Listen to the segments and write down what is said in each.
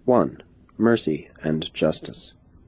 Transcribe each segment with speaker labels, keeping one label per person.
Speaker 1: 1. Mercy and Justice.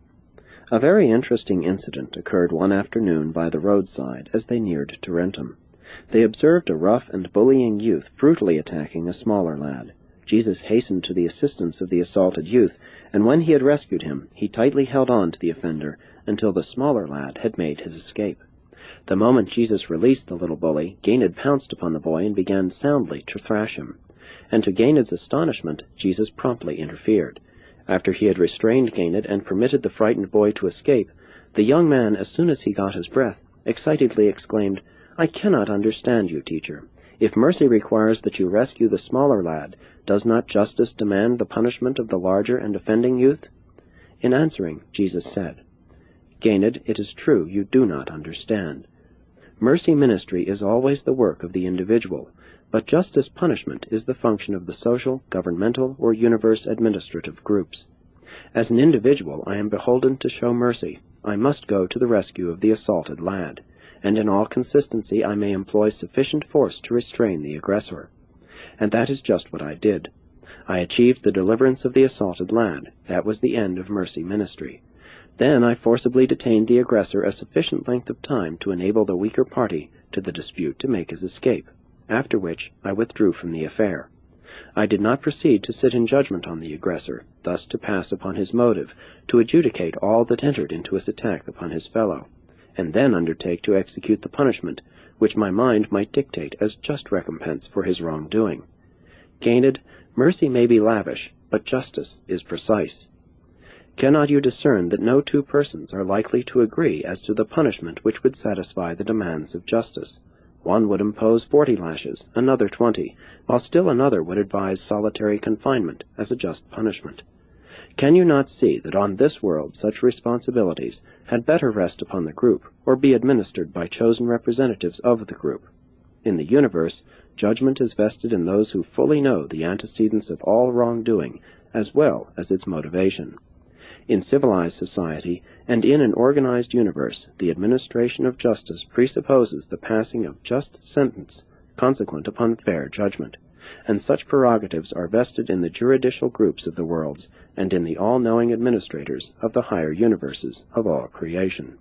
Speaker 1: A very interesting incident occurred one afternoon by the roadside as they neared Tarentum. They observed a rough and bullying youth brutally attacking a smaller lad. Jesus hastened to the assistance of the assaulted youth, and when he had rescued him, he tightly held on to the offender until the smaller lad had made his escape. The moment Jesus released the little bully, Ganid pounced upon the boy and began soundly to thrash him. And to Ganid's astonishment, Jesus promptly interfered. After he had restrained Ganid and permitted the frightened boy to escape, the young man, as soon as he got his breath, excitedly exclaimed, "I cannot understand you, teacher. If mercy requires that you rescue the smaller lad, does not justice demand the punishment of the larger and offending youth?" In answering, Jesus said, "Ganid, it is true you do not understand. Mercy ministry is always the work of the individual, but justice punishment is the function of the social, governmental, or universe administrative groups. As an individual, I am beholden to show mercy. I must go to the rescue of the assaulted lad, and in all consistency I may employ sufficient force to restrain the aggressor. And that is just what I did. I achieved the deliverance of the assaulted lad. That was the end of mercy ministry. Then I forcibly detained the aggressor a sufficient length of time to enable the weaker party to the dispute to make his escape, after which I withdrew from the affair. I did not proceed to sit in judgment on the aggressor, thus to pass upon his motive, to adjudicate all that entered into his attack upon his fellow, and then undertake to execute the punishment which my mind might dictate as just recompense for his wrongdoing. Ganid, mercy may be lavish, but justice is precise. Cannot you discern that no two persons are likely to agree as to the punishment which would satisfy the demands of justice? One would impose 40 lashes, another 20, while still another would advise solitary confinement as a just punishment. Can you not see that on this world such responsibilities had better rest upon the group, or be administered by chosen representatives of the group? In the universe, judgment is vested in those who fully know the antecedents of all wrongdoing, as well as its motivation. In civilized society, and in an organized universe, the administration of justice presupposes the passing of just sentence consequent upon fair judgment, and such prerogatives are vested in the juridical groups of the worlds and in the all-knowing administrators of the higher universes of all creation.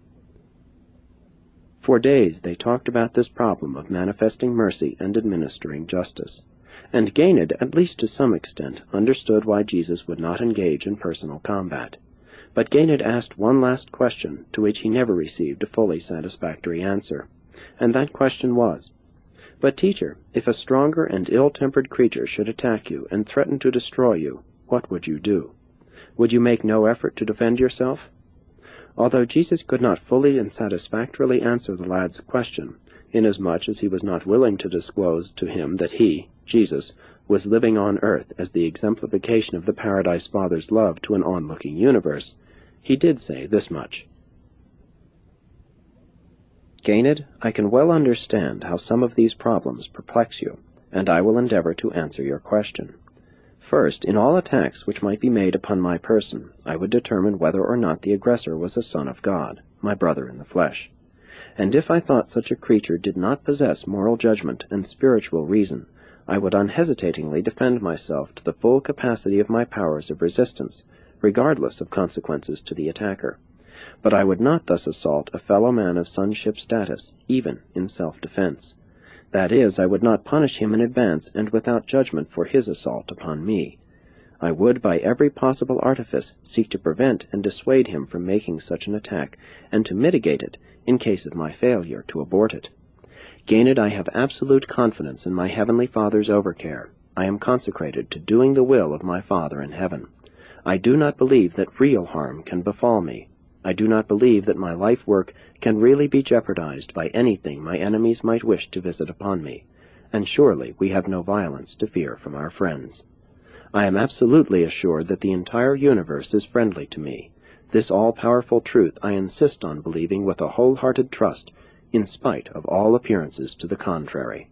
Speaker 1: For days they talked about this problem of manifesting mercy and administering justice, and Ganid, at least to some extent, understood why Jesus would not engage in personal combat. But Ganid asked one last question to which he never received a fully satisfactory answer, and that question was, "But teacher, if a stronger and ill-tempered creature should attack you and threaten to destroy you, what would you do? Would you make no effort to defend yourself?" Although Jesus could not fully and satisfactorily answer the lad's question, inasmuch as he was not willing to disclose to him that he, Jesus, was living on earth as the exemplification of the Paradise Father's love to an onlooking universe, he did say this much. "Ganid, I can well understand how some of these problems perplex you, and I will endeavor to answer your question. First, in all attacks which might be made upon my person, I would determine whether or not the aggressor was a son of God, my brother in the flesh. And if I thought such a creature did not possess moral judgment and spiritual reason, I would unhesitatingly defend myself to the full capacity of my powers of resistance, regardless of consequences to the attacker. But I would not thus assault a fellow man of sonship status, even in self-defense. That is, I would not punish him in advance and without judgment for his assault upon me. I would, by every possible artifice, seek to prevent and dissuade him from making such an attack, and to mitigate it, in case of my failure to abort it. Ganid, I have absolute confidence in my Heavenly Father's overcare. I am consecrated to doing the will of my Father in heaven. I do not believe that real harm can befall me. I do not believe that my life work can really be jeopardized by anything my enemies might wish to visit upon me, and surely we have no violence to fear from our friends. I am absolutely assured that the entire universe is friendly to me. This all-powerful truth I insist on believing with a wholehearted trust, in spite of all appearances to the contrary."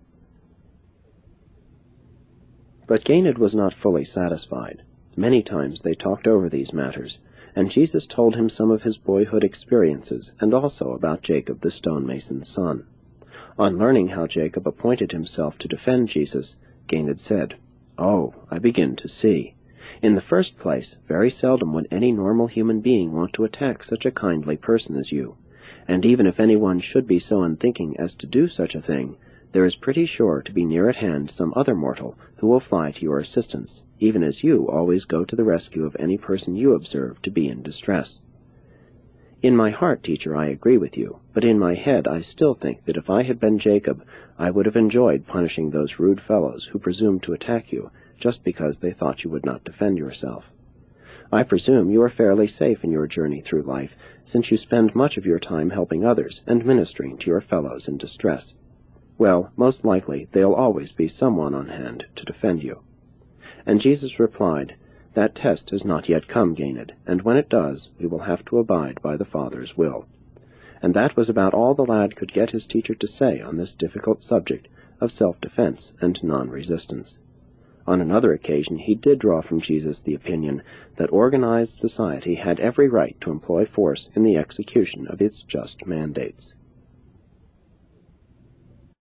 Speaker 1: But Ganid was not fully satisfied. Many times they talked over these matters, and Jesus told him some of his boyhood experiences, and also about Jacob the stonemason's son. On learning how Jacob appointed himself to defend Jesus, Ganid said, "Oh, I begin to see. In the first place, very seldom would any normal human being want to attack such a kindly person as you, and even if anyone should be so unthinking as to do such a thing, there is pretty sure to be near at hand some other mortal who will fly to your assistance, even as you always go to the rescue of any person you observe to be in distress. In my heart, teacher, I agree with you, but in my head I still think that if I had been Jacob, I would have enjoyed punishing those rude fellows who presumed to attack you just because they thought you would not defend yourself. I presume you are fairly safe in your journey through life, since you spend much of your time helping others and ministering to your fellows in distress. Well, most likely there'll always be someone on hand to defend you. And Jesus replied, That test has not yet come, Ganid, and when it does, we will have to abide by the Father's will. And that was about all the lad could get his teacher to say on this difficult subject of self-defense and non-resistance. On another occasion he did draw from Jesus the opinion that organized society had every right to employ force in the execution of its just mandates.